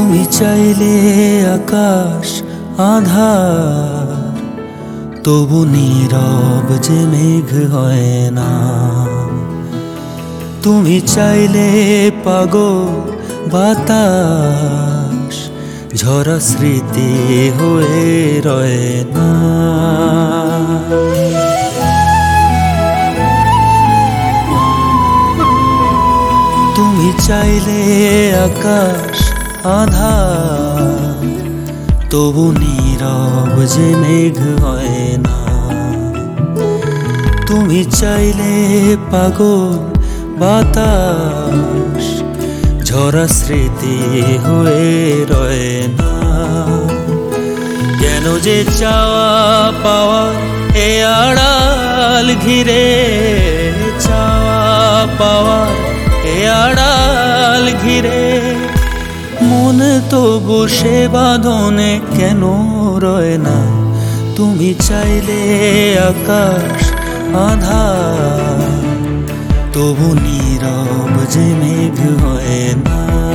তুমি চাইলে আকাশ আধার, তবু নীরব যে মেঘ হয় না। তুমি চাইলে পাগল বাতাস, ঝরা স্মৃতি হয়ে রয় না। তুমি চাইলে আকাশ আধার, তবু নীরব যে মেঘ হয় না। তুমি চাইলে পাগল বাতাস, ঝরা স্মৃতি হয়ে রয় না। কেন যে চাওয়া পাওয়া এ আড়াল ঘিরে, চাওয়া পাওয়া এ আড়াল ঘিরে, মন তো বসে বাঁধনে কেন রয় না। তুমি চাইলে আকাশ আধার, তবু নীরব যে মেঘ হয় না।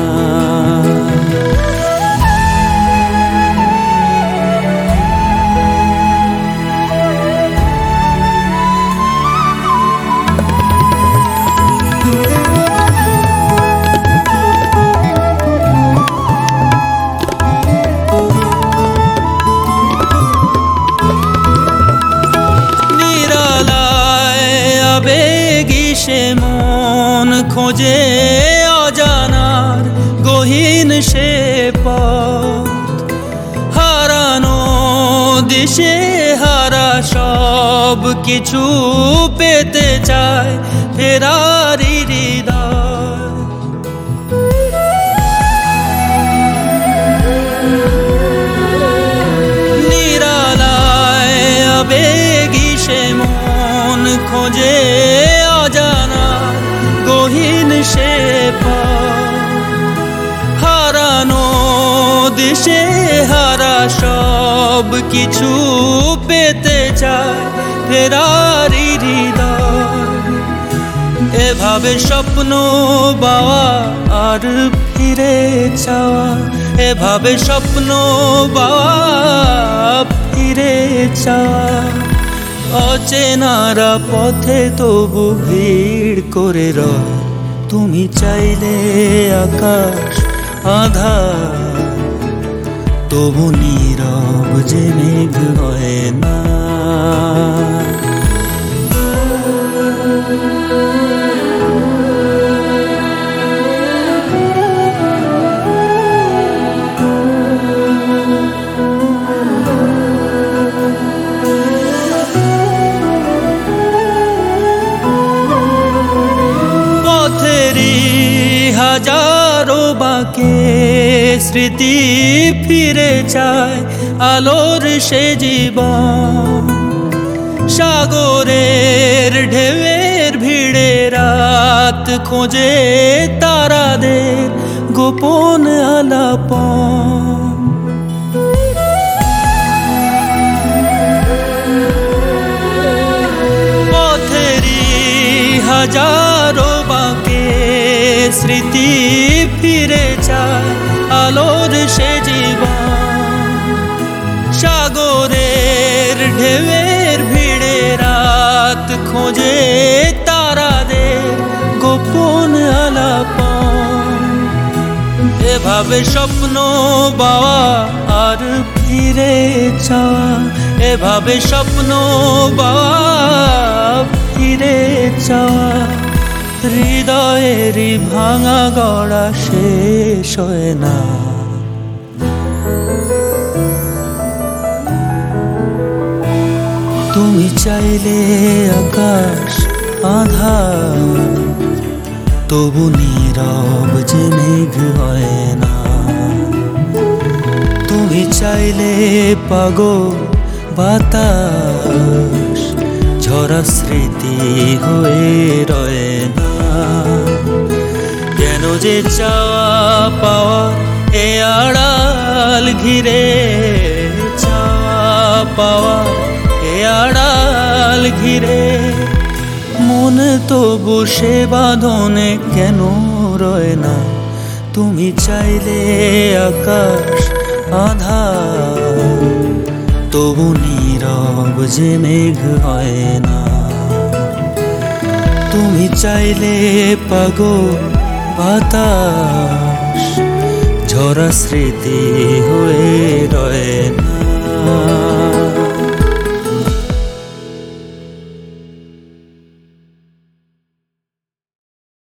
সে মন খোঁজে অজানার গহীন সে পথ, হারানো দিশে হারা সব কিছু পেতে চায় ফেরারি হৃদয়। নিরালায় আবেগী সে মন খোঁজে গহীন সে হারানো দিশে হারা সব কিছু পেতে চায় ফেরারি হৃদয়। এভাবে স্বপ্ন বাওয়া আর ফিরে চাওয়া, এভাবে স্বপ্ন বাওয়া ফিরে চাওয়া। অচেনারা পথে তবু ভিড় করে রয়। তুমি চাইলে আকাশ আধার, তবু নীরব যে মেঘ হয় না। হাজারো বাঁকে স্মৃতি ফিরে চায় আলোর সে জীবন। সাগরের ঢেউয়ের ভিড়ে রাত খোঁজে তারাদের গোপন আলাপন। পথেরই হাজারো বাঁকে স্মৃতি ফিরে চায় আলোর সে জীবন। সাগরের ঢেউয়ের ভিড়ে রাত খোঁজে তারাদের গোপন আলাপন। এভাবে স্বপ্ন বাওয়া আর ফিরে চাওয়া, এভাবে স্বপ্ন বাওয়া ফিরে চাওয়া। হৃদয়েরই ভাঙা গড়া শেষ হয় না। তুমি চাইলে আকাশ আধার, তবু নীরব যে মেঘ হয় না। তুমি চাইলে পাগল বাতাস, ঝরা স্মৃতি হয়ে রয় না। কেন যে চাওয়া পাওয়া এ আড়াল ঘিরে, চাওয়া পাওয়া এ আড়াল ঘিরে, মন তো বসে বাঁধনে কেন রয় না। তুমি চাইলে আকাশ আধার, তবু নীরব যে মেঘ হয় না। তুমি চাইলে পাগল বাতাস, ঝরা স্মৃতি হয়ে রয় না।